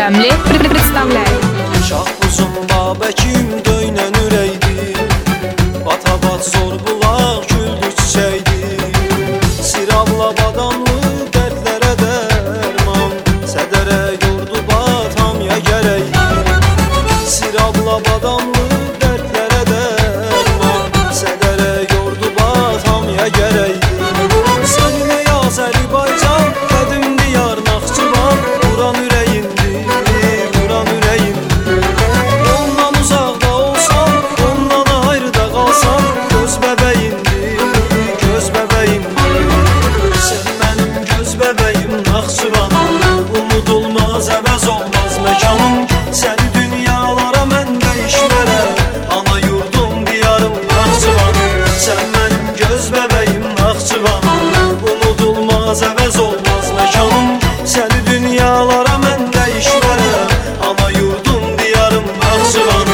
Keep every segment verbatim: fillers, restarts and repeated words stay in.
Mehremli представляет. Şah uzun babəkim döynən ürəkdir, Batabat zor bulaq güldü çiçəkdir. Siravla badamlı dərdlərə dərman, Sədərə yordu batamya gərəkdir. Siravla badamlı dərdlərə dərman, Sədərə yordu batamya gərəkdir. Sənin ey Azərbaycan, qədim diyar Naxçıvan, Vuran ürəyindir, vuran ürəyindir. Ondan uzaqda olsam, ondan ayrıda qalsam, göz bəbəyimdir, göz bəbəyimdir. Sən mənim göz bəbəyim Naxçıvan, unudulmaz, əvəz olmaz məkanım. Səni dünyalara mən dəyişmərəm, ana yurdum, diyarım Naxçıvan. Sən mənim göz bəbəyim Naxçıvan, unudulmaz, əvəz olmaz məkanım. Səni dünyalara mən dəyişmərəm, ana yurdum, diyarım Naxçıvan.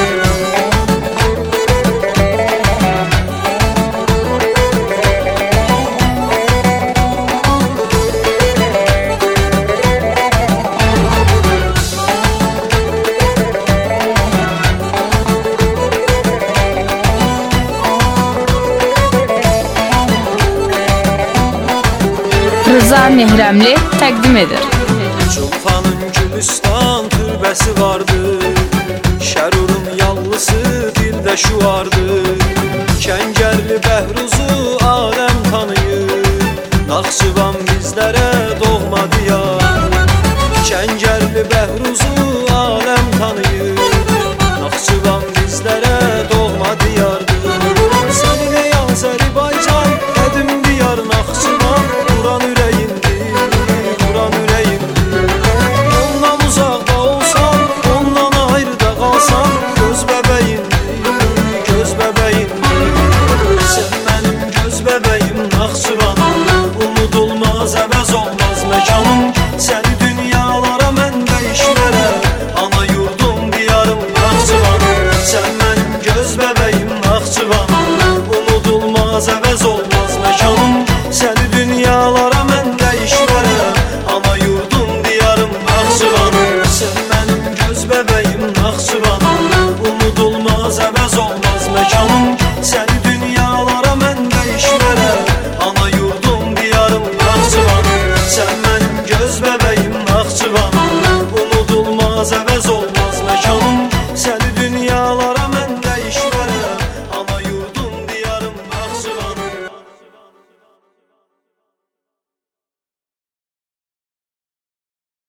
Rıza Mehremli təqdim edir. Culfanın Gülüstan türbəsi vardı, Şərurun yallısı dildə şuardı. Kəngərli Bəhruzu aləm tanıyır, Naxçıvan bizlərə doğma diyar. Kəngərli Bəhruzu